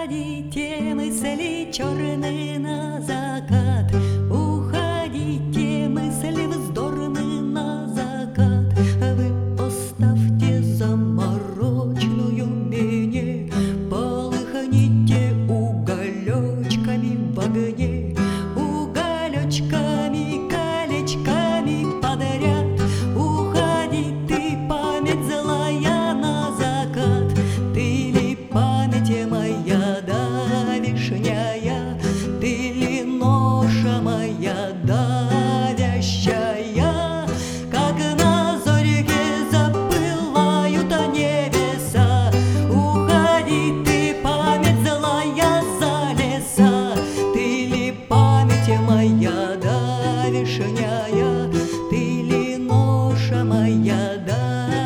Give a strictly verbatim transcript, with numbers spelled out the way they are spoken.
Уходите, мысли черные на закат, уходите, мысли вздорные на закат. Вы поставьте заморочную мене, полыхните уголечками в огне, уголечками, колечками подряд. Уходи ты, память злая, на закат, ты ли память моя давишняя, ты ли ноша моя давящая, как на зорьке запылают небеса. Уходи ты, память злая, за леса, ты ли память моя давишняя, ты ли ноша моя давящая.